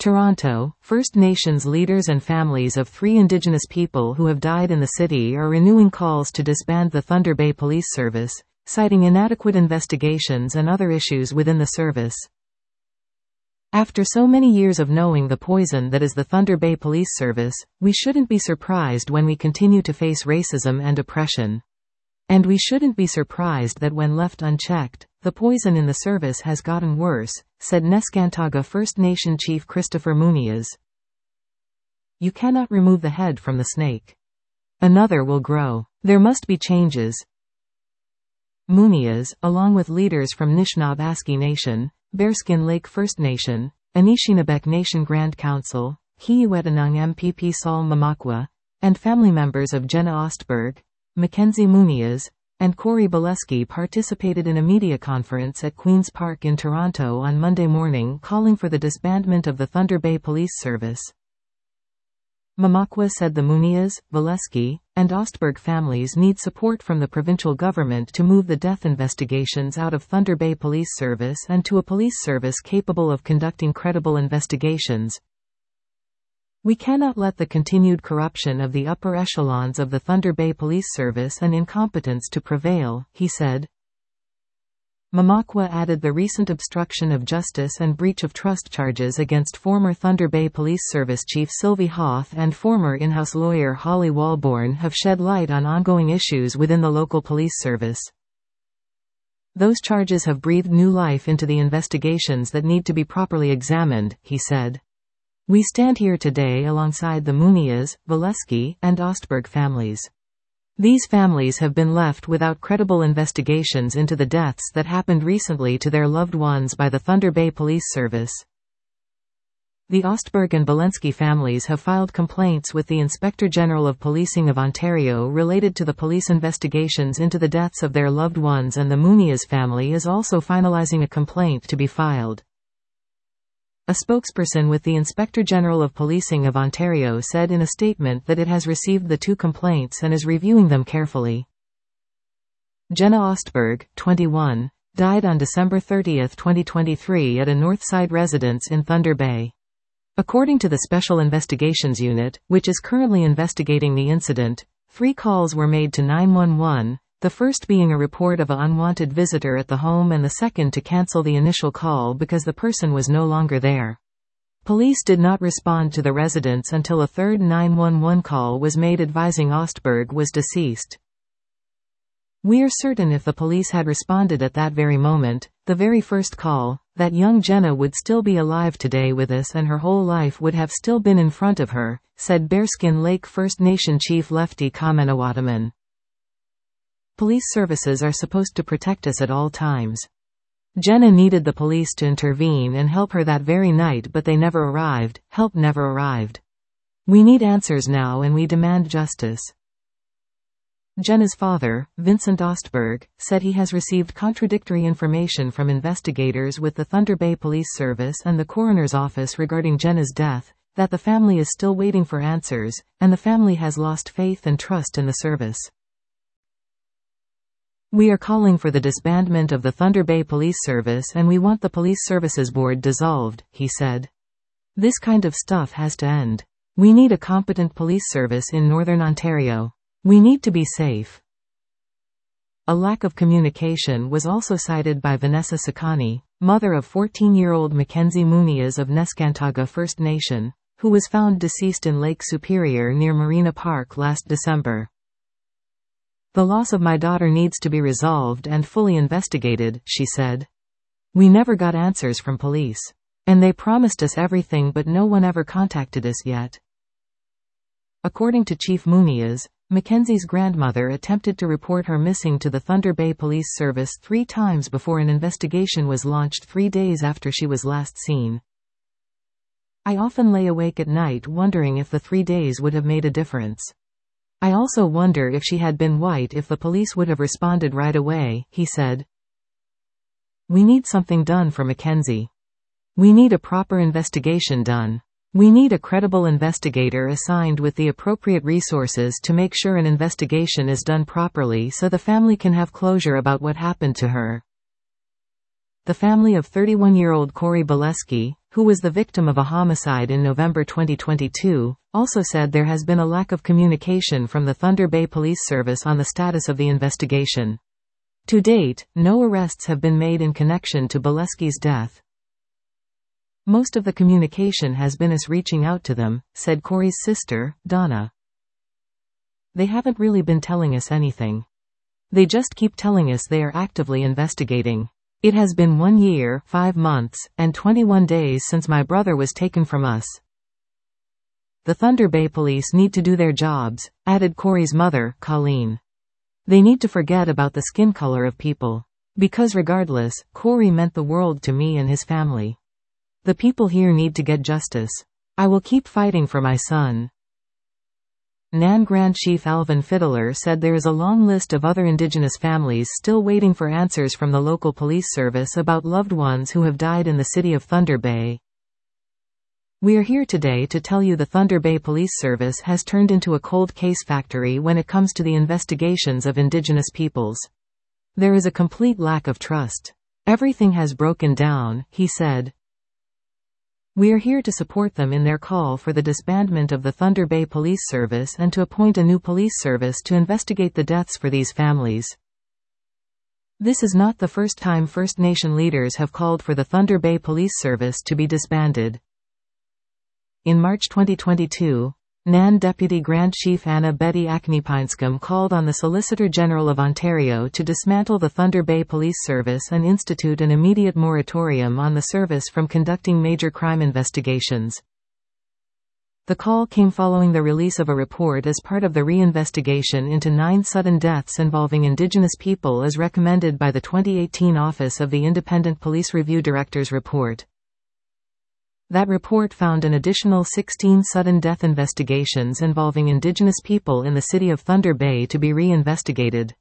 Toronto, First Nations leaders and families of 3 Indigenous people who have died in the city are renewing calls to disband the Thunder Bay Police Service, citing inadequate investigations and other issues within the service. After so many years of knowing the poison that is the Thunder Bay Police Service, we shouldn't be surprised when we continue to face racism and oppression. And we shouldn't be surprised that when left unchecked, the poison in the service has gotten worse, said Neskantaga First Nation Chief Christopher Muniz. You cannot remove the head from the snake. Another will grow. There must be changes. Muniz, along with leaders from Nishnawbe Nation, Bearskin Lake First Nation, Anishinaabeg Nation Grand Council, Hiiwetanang MPP Saul Mamakwa, and family members of Jenna Ostberg, Mackenzie Muniz, and Corey Bolesky participated in a media conference at Queen's Park in Toronto on Monday morning calling for the disbandment of the Thunder Bay Police Service. Mamakwa said the Muniz, Bolesky, and Ostberg families need support from the provincial government to move the death investigations out of Thunder Bay Police Service and to a police service capable of conducting credible investigations. We cannot let the continued corruption of the upper echelons of the Thunder Bay Police Service and incompetence to prevail, he said. Mamakwa added the recent obstruction of justice and breach of trust charges against former Thunder Bay Police Service Chief Sylvie Hoth and former in-house lawyer Holly Walborn have shed light on ongoing issues within the local police service. Those charges have breathed new life into the investigations that need to be properly examined, he said. We stand here today alongside the Muniz, Bolesky, and Ostberg families. These families have been left without credible investigations into the deaths that happened recently to their loved ones by the Thunder Bay Police Service. The Ostberg and Bolesky families have filed complaints with the Inspector General of Policing of Ontario related to the police investigations into the deaths of their loved ones, and the Muniz family is also finalizing a complaint to be filed. A spokesperson with the Inspector General of Policing of Ontario said in a statement that it has received the 2 complaints and is reviewing them carefully. Jenna Ostberg, 21, died on December 30, 2023 at a Northside residence in Thunder Bay. According to the Special Investigations Unit, which is currently investigating the incident, 3 calls were made to 911, the first being a report of an unwanted visitor at the home and the second to cancel the initial call because the person was no longer there. Police did not respond to the residents until a third 911 call was made advising Ostberg was deceased. We are certain if the police had responded at that very moment, the very first call, that young Jenna would still be alive today with us and her whole life would have still been in front of her, said Bearskin Lake First Nation Chief Lefty Kamenawataman. Police services are supposed to protect us at all times. Jenna needed the police to intervene and help her that very night, but they never arrived. Help never arrived. We need answers now and we demand justice. Jenna's father, Vincent Ostberg, said he has received contradictory information from investigators with the Thunder Bay Police Service and the coroner's office regarding Jenna's death, that the family is still waiting for answers, and the family has lost faith and trust in the service. We are calling for the disbandment of the Thunder Bay Police Service and we want the Police Services Board dissolved, he said. This kind of stuff has to end. We need a competent police service in Northern Ontario. We need to be safe. A lack of communication was also cited by Vanessa Sakani, mother of 14-year-old Mackenzie Muniz of Neskantaga First Nation, who was found deceased in Lake Superior near Marina Park last December. The loss of my daughter needs to be resolved and fully investigated, she said. We never got answers from police. And they promised us everything but no one ever contacted us yet. According to Chief Muniz, Mackenzie's grandmother attempted to report her missing to the Thunder Bay Police Service 3 times before an investigation was launched 3 days after she was last seen. I often lay awake at night wondering if the 3 days would have made a difference. I also wonder if she had been white if the police would have responded right away, he said. We need something done for Mackenzie. We need a proper investigation done. We need a credible investigator assigned with the appropriate resources to make sure an investigation is done properly so the family can have closure about what happened to her. The family of 31-year-old Corey Bolesky, who was the victim of a homicide in November 2022, also said there has been a lack of communication from the Thunder Bay Police Service on the status of the investigation. To date, no arrests have been made in connection to Bolesky's death. Most of the communication has been us reaching out to them, said Corey's sister, Donna. They haven't really been telling us anything. They just keep telling us they are actively investigating. It has been 1 year, 5 months, and 21 days since my brother was taken from us. The Thunder Bay Police need to do their jobs, added Corey's mother, Colleen. They need to forget about the skin color of people. Because regardless, Corey meant the world to me and his family. The people here need to get justice. I will keep fighting for my son. NAN Grand Chief Alvin Fiddler said there is a long list of other Indigenous families still waiting for answers from the local police service about loved ones who have died in the city of Thunder Bay. We are here today to tell you the Thunder Bay Police Service has turned into a cold case factory when it comes to the investigations of Indigenous peoples. There is a complete lack of trust. Everything has broken down, he said. We are here to support them in their call for the disbandment of the Thunder Bay Police Service and to appoint a new police service to investigate the deaths for these families. This is not the first time First Nation leaders have called for the Thunder Bay Police Service to be disbanded. In March 2022, NAN Deputy Grand Chief Anna Betty Aknipainscombe called on the Solicitor General of Ontario to dismantle the Thunder Bay Police Service and institute an immediate moratorium on the service from conducting major crime investigations. The call came following the release of a report as part of the reinvestigation into 9 sudden deaths involving Indigenous people as recommended by the 2018 Office of the Independent Police Review Director's report. That report found an additional 16 sudden death investigations involving Indigenous people in the city of Thunder Bay to be re-investigated.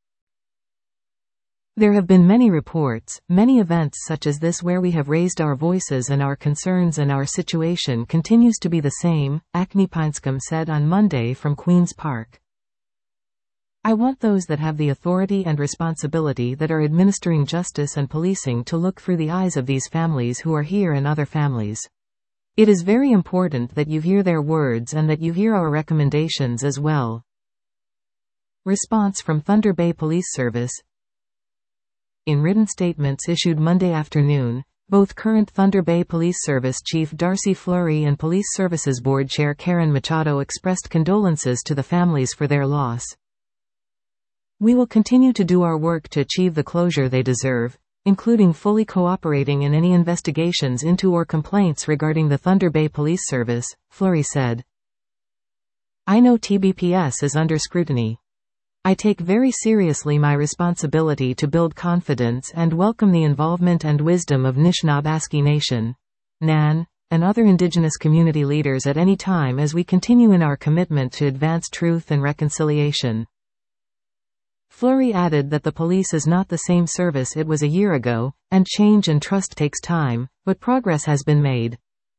There have been many reports, many events such as this where we have raised our voices and our concerns, and our situation continues to be the same, Aknipainscombe said on Monday from Queen's Park. I want those that have the authority and responsibility that are administering justice and policing to look through the eyes of these families who are here and other families. It is very important that you hear their words and that you hear our recommendations as well. Response from Thunder Bay Police Service. In written statements issued Monday afternoon, both current Thunder Bay Police Service Chief Darcy Fleury and Police Services Board Chair Karen Machado expressed condolences to the families for their loss. We will continue to do our work to achieve the closure they deserve, including fully cooperating in any investigations into or complaints regarding the Thunder Bay Police Service, Fleury said. I know TBPS is under scrutiny. I take very seriously my responsibility to build confidence and welcome the involvement and wisdom of Anishinaabe Nation, NAN, and other Indigenous community leaders at any time as we continue in our commitment to advance truth and reconciliation. Fleury added that the police is not the same service it was a year ago, and change and trust takes time, but progress has been made.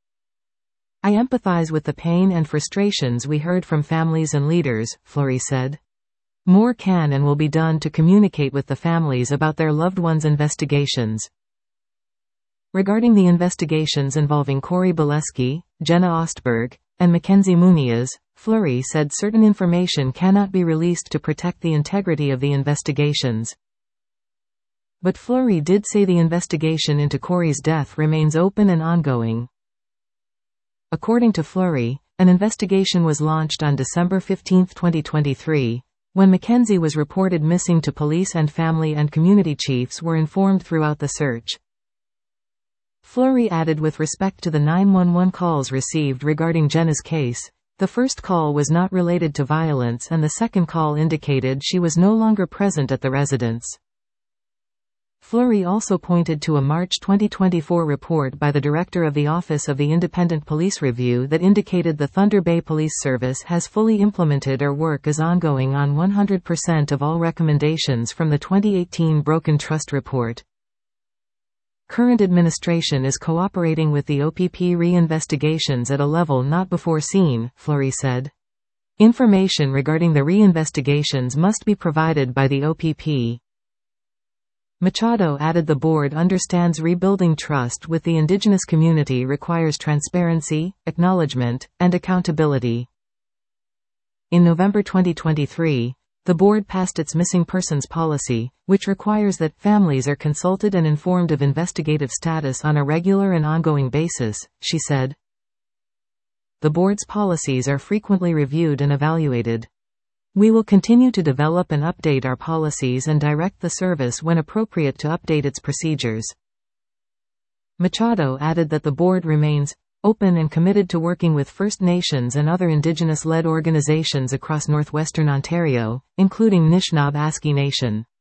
I empathize with the pain and frustrations we heard from families and leaders, Fleury said. More can and will be done to communicate with the families about their loved ones' investigations. Regarding the investigations involving Corey Bolesky, Jenna Ostberg, and Mackenzie Muniz, Fleury said certain information cannot be released to protect the integrity of the investigations. But Fleury did say the investigation into Corey's death remains open and ongoing. According to Fleury, an investigation was launched on December 15, 2023, when Mackenzie was reported missing to police, and family and community chiefs were informed throughout the search. Fleury added with respect to the 911 calls received regarding Jenna's case, the first call was not related to violence and the second call indicated she was no longer present at the residence. Fleury also pointed to a March 2024 report by the director of the Office of the Independent Police Review that indicated the Thunder Bay Police Service has fully implemented or work is ongoing on 100% of all recommendations from the 2018 Broken Trust Report. Current administration is cooperating with the OPP re-investigations at a level not before seen, Fleury said. Information regarding the re-investigations must be provided by the OPP. Machado added the board understands rebuilding trust with the indigenous community requires transparency, acknowledgement, and accountability. In November 2023, the board passed its missing persons policy, which requires that families are consulted and informed of investigative status on a regular and ongoing basis, she said. The board's policies are frequently reviewed and evaluated. We will continue to develop and update our policies and direct the service when appropriate to update its procedures. Machado added that the board remains open and committed to working with First Nations and other Indigenous-led organizations across northwestern Ontario, including Nishnawbe Aski Nation.